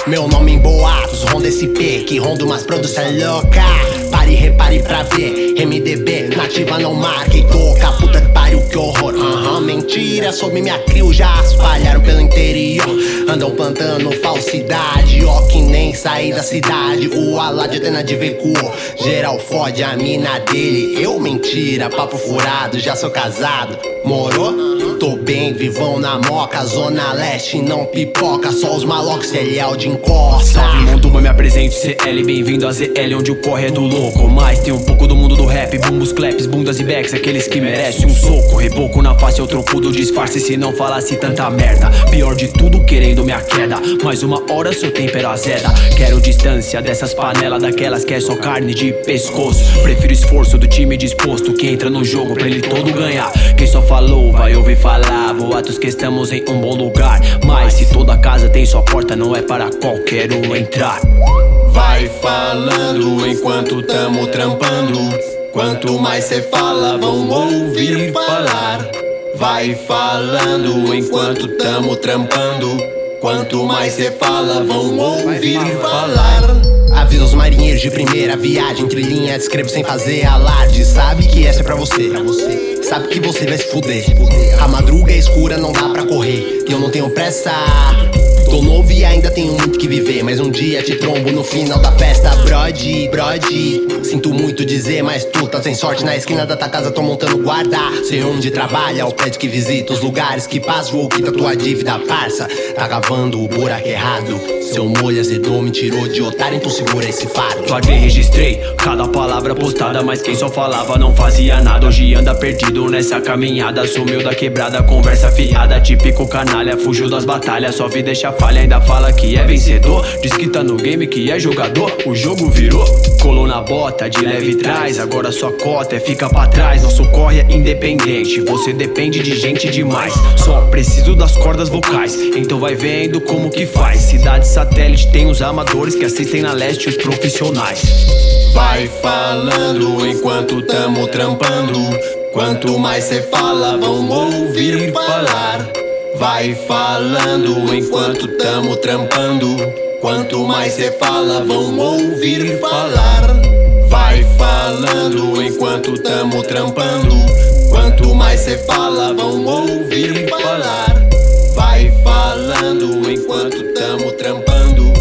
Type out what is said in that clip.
Meu nome em boatos, Ronda SP, que ronda umas produção louca. Pare e repare pra ver, MDB, nativa não marca e toca. Puta que pariu, que horror, mentira. Sobre minha crio já espalharam pelo interior. Andam plantando falsidade, ó que nem saí da cidade. O Alad até na de vecuou, geral fode a mina dele. Eu mentira, papo furado, já sou casado. Morou? Tô bem, vivão na moca, zona leste não pipoca. Só os malocos, CL de encosta. Salve mundo, me apresento CL, bem-vindo a ZL, onde o corre é do louco. Mas tem um pouco do mundo do rap, bumbos, claps, bundas e backs, aqueles que merecem um soco. Reboco na face, eu troco do disfarce se não falasse tanta merda. Pior de tudo, querendo minha queda, mais uma hora seu tempero azeda. Quero distância dessas panelas, daquelas que é só carne de pescoço. Prefiro esforço do time disposto, que entra no jogo pra ele todo ganhar. Quem só falou vai ouvir falar, boatos que estamos em um bom lugar. Mas se toda casa tem sua porta, não é para qualquer um entrar. Vai falando enquanto tamo trampando. Quanto mais cê fala, vão ouvir falar. Vai falando enquanto tamo trampando. Quanto mais cê fala, vão ouvir falar. Avisa os marinheiros de primeira viagem, entre linhas escrevo sem fazer alarde. Sabe que essa é pra você, sabe que você vai se fuder. A madruga é escura, não dá pra correr, e eu não tenho pressa. Tô novo e ainda tenho muito que viver, mas um dia te trombo no final da festa. Brody, sinto muito dizer, mas tu tá sem sorte. Na esquina da tua casa tô montando guarda. Sei onde trabalha, o prédio que visita, os lugares que passo ou quita tua dívida, parça. Tá cavando o buraco errado, seu molho azedou, me tirou de otário, então segura esse fardo. Flagrei, registrei cada palavra postada, mas quem só falava não fazia nada. Hoje anda perdido nessa caminhada, sumiu da quebrada, conversa fiada. Típico canalha, fugiu das batalhas, só vi deixa falha, ainda fala que é vencedor. Diz que tá no game, que é jogador, o jogo virou. Colou na bota, de leve trás, agora sua cota é fica pra trás. Nosso corre é independente, você depende de gente demais. Só preciso das cordas vocais, então vai vendo como que faz. Cidade satélite tem os amadores que assistem na leste os profissionais. Vai falando enquanto tamo trampando. Quanto mais cê fala, vão ouvir falar. Vai falando enquanto tamo trampando. Quanto mais cê fala, vão ouvir falar. Vai falando enquanto tamo trampando. Quanto mais cê fala, vão ouvir falar. Vai falando enquanto tamo trampando.